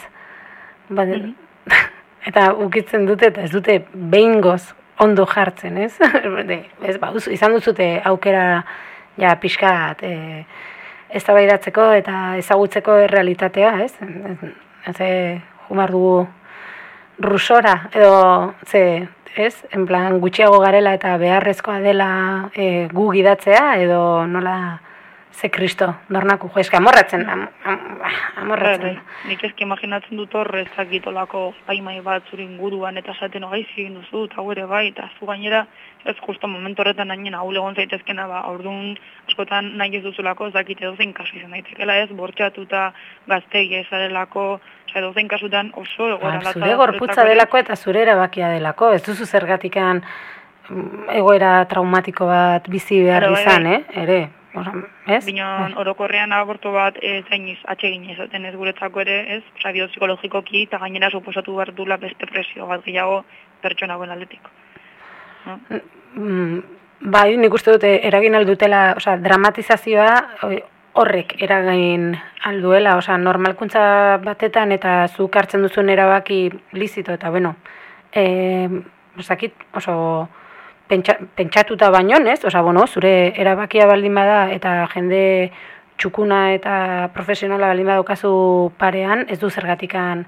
Eta ukitzen dute, eta ez dute behingoz ondo jartzen, ez? Izan duzute aukera pixkat eztabaidatzeko eta ezagutzeko errealitatea, ez? Jumar dugu rusora, edo, ez? En plan, gutxiago garela eta beharrezkoa dela gu gidatzea, edo nola, ze kristo, dornaku, eske amorratzen. Nik ezki imaginatzen dut horre ezakitolako paimai bat zure inguruan eta esaten gaizi egin duzu, eta ere bai, eta zu gainera, ez justo momentu horretan nainen ahul egon zaitezkena, orduan askotan nahi ez duzulako ezakite dozein kasu izan daitekela ez, bortxatuta gaztegi ezarelako, dozein kasutan oso egoera latza. Zure gorputza delako eta zure erabakia delako, ez duzu zergatikan egoera traumatiko bat bizi behar izan, ere, ez? Binon, orokorrean aborto bat zainiz atsegin ezaten ez guretzako ere, ez? Radio psikologikoki eta gainera suposatu behar dula beste presio bat gehiago pertsonagoen aldetik. Bai, nik uste dute eragin aldutela, dramatizazioa horrek eragin alduela, normalkuntza batetan eta zuk hartzen duzun erabaki lizito eta oso pentsatuta baino, ez? Zure erabakia baldin bada eta jende txukuna eta profesionala baldin badaukazu parean, ez du zergatikan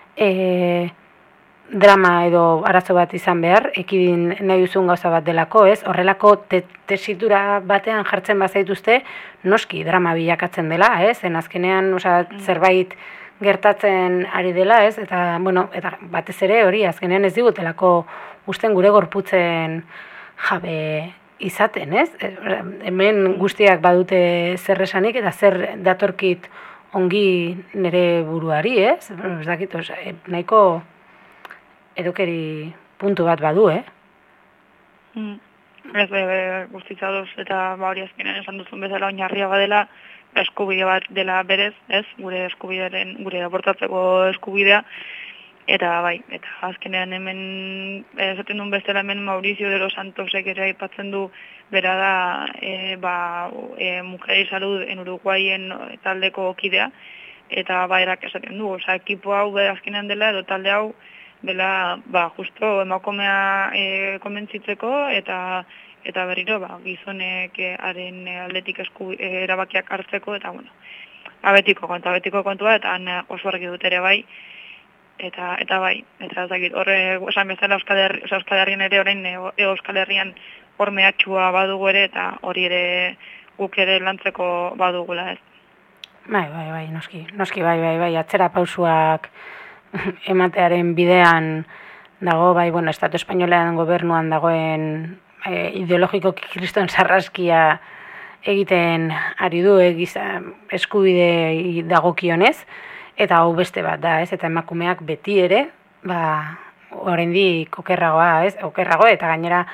drama edo arazo bat izan behar, ekidin nahi duzun gauza bat delako, ez? Horrelako tesitura batean jartzen bazaituzte, noski drama bilakatzen dela, ez? Azkenean, zerbait gertatzen ari dela, ez? Eta batez ere hori, azkenean ez digutelako usten gure gorputzen jabe izaten, ez? Hemen guztiak badute zer esanik eta zer datorkit ongi nire buruari, ez? Ez dakit, nahiko edukeri puntu bat badu, Ez, guztitza duz, eta hori azkenean esan duzun bezala oinarria badela, eskubide bat dela berez, ez, gure abortatzeko eskubidea, eta eta azkenean hemen, esaten duen bestela hemen Mauricio de los Santosek ere aipatzen du, bera da, Mujer y Salud en Uruguayen taldeko kidea, eta erak esaten du, ekipo hau azkenean dela, edo talde hau, dela, justo emakumea konbentzitzeko eta berriro, gizonek haren aldetik erabakiak hartzeko, eta betiko kontua, eta han oso argi dut ere bai, eta ez dakit, horre, esan bezala Euskal Herrian ere, orain Euskal Herrian hor mehatxua badugu ere, eta hori ere guk ere lantzeko badugula ez. Bai, noski, bai, atzera pausuak ematearen bidean dago, Estatu Espainolean gobernuan dagoen ideologikoki kriston sarraskia egiten ari du eskubide dagokionez, eta hau beste bat da, eta emakumeak beti ere, oraindik okerrago, eta gainera,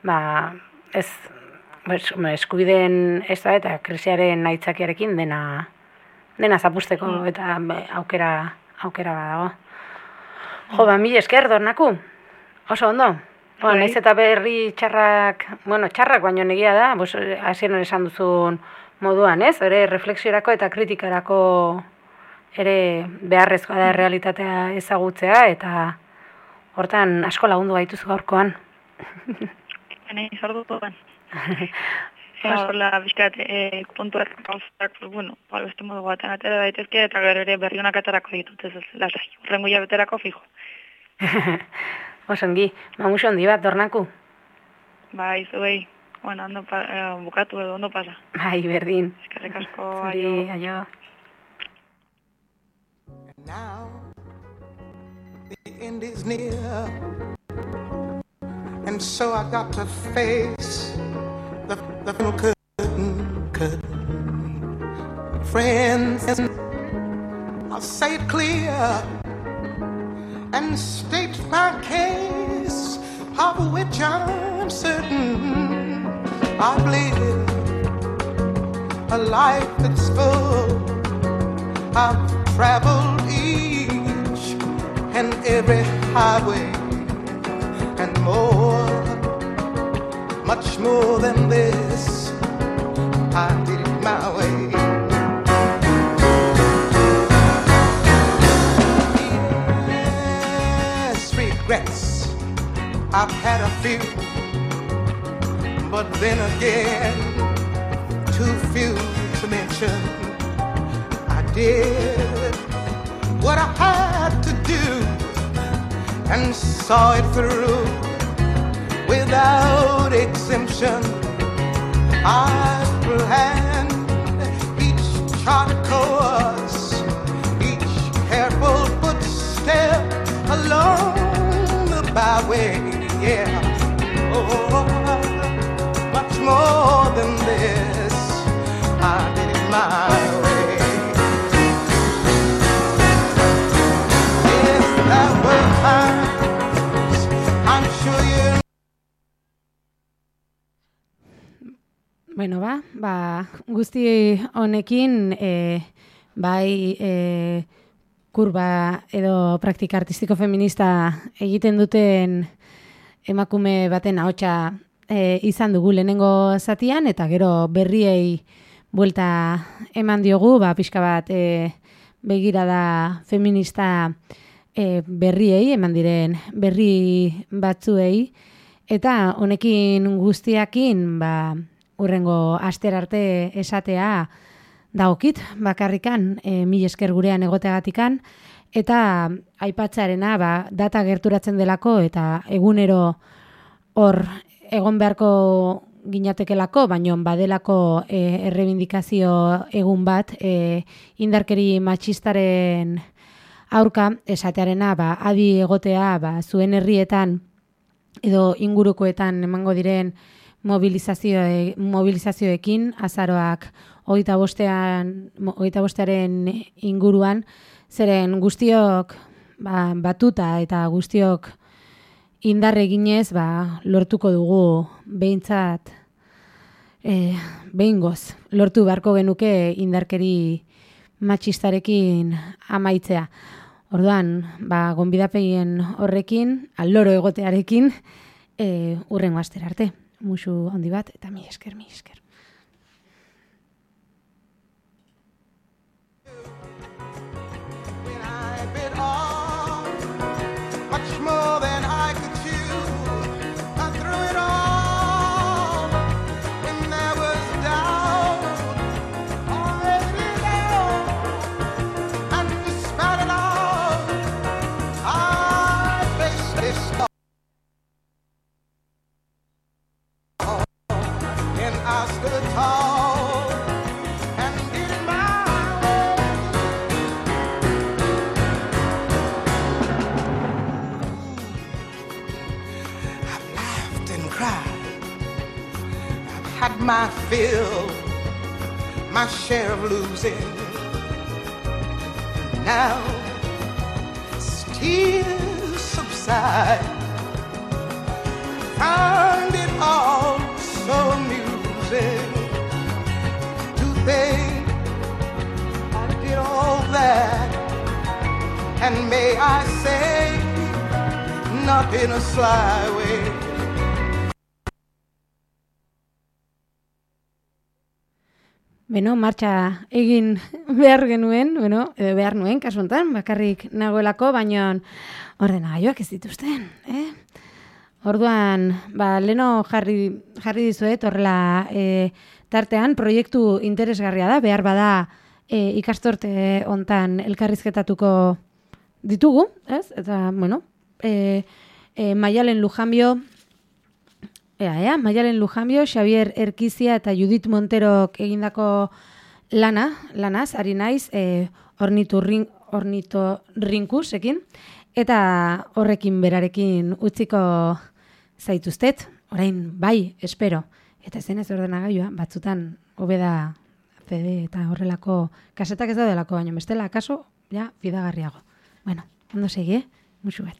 eskubideen ez da, eta krisiaren aitzakiarekin dena zapusteko, eta aukera badago. Mil esker, Dornaku. Oso ondo. Naiz eta berri txarrak baino negia da, hasieran esan duzun moduan, ez? Ere reflexiorako eta kritikarako ere beharrezkoa da realitatea ezagutzea, eta hortan asko lagundu gaituzu gaurkoan. Hene, izordutu ben. Horla, bizkat, kontuak gauzak, beste modu batean atera daitezke, eta gero ere berri honak aterako ditut, ez lasai, horrengo jabeterako fijo. Osongi, mamuso handi bat, Dornaku? Bai, zuei, bukatu edo ondo pasa. Bai, berdin. Eskerrik asko, aio. Now, the end is near, and so I got to face the curtain. Friends, I'll say it clear and state my case, of which I'm certain. I've lived a life that's full. I've traveled each and every highway and more. Much more than this, I did it my way. Yes, regrets, I've had a few, but then again, too few to mention. I did what I had to do and saw it through without exemption. I planned each charted course, each careful footstep along the byway. Yeah, oh, much more than this, I did it my way. Yes, there were times, I'm sure you. Bueno, guzti honekin, kurba edo praktika artistiko feminista egiten duten emakume baten ahotsa izan dugu lehenengo zatian, eta gero berriei buelta eman diogu, pixka bat begirada feminista berriei, eman diren berri batzuei, eta honekin guztiakin, urrengo aster arte esatea dagokit bakarrikan, mil esker gurean egoteagatikan, eta aipatzarena data gerturatzen delako eta egunero hor egon beharko ginatekelako, baino badelako errebindikazio egun bat indarkeri matxistaren aurka esatearena adi egotea zuen herrietan edo ingurukoetan emango diren mobilizazioekin, azaroak 25-aren inguruan, zeren guztiok batuta eta guztiok indar eginez lortuko dugu behintzat behingoz. Lortu beharko genuke indarkeri matxistarekin amaitzea. Orduan, gonbidapegien horrekin, alloro egotearekin, urrengo astera arte. Musu handi bat eta mi esker. Much more than I could chew. I threw it all when there was doubt already down, and despite it all, I faced this all, and I stood tall and did it my way. Cried. I've had my fill, my share of losing. Now tears subside. Found it all so amusing to think I did all that, and may I say, not in a sly way. Martxa egin behar genuen, edo behar nuen, kasu honetan, bakarrik nagoelako, baina ordenagailuak ez dituzten, Orduan, leno jarri dizuet, horrela tartean, proiektu interesgarria da, behar bada ikastorte hontan elkarrizketatuko ditugu, ez? Eta, Maialen Lujanbio, Maialen Lujanbio, Xavier Erkizia eta Judit Monterok egindako lanaz, ari naiz, ornitorrinkusekin, eta horrekin berarekin utziko zaituztet, orain bai, espero, eta zenez ordenagailua, batzutan hobeda CD eta horrelako kasetak ez daudelako, baina bestela, akaso, fidagarriago. Ondo segi, musu bat.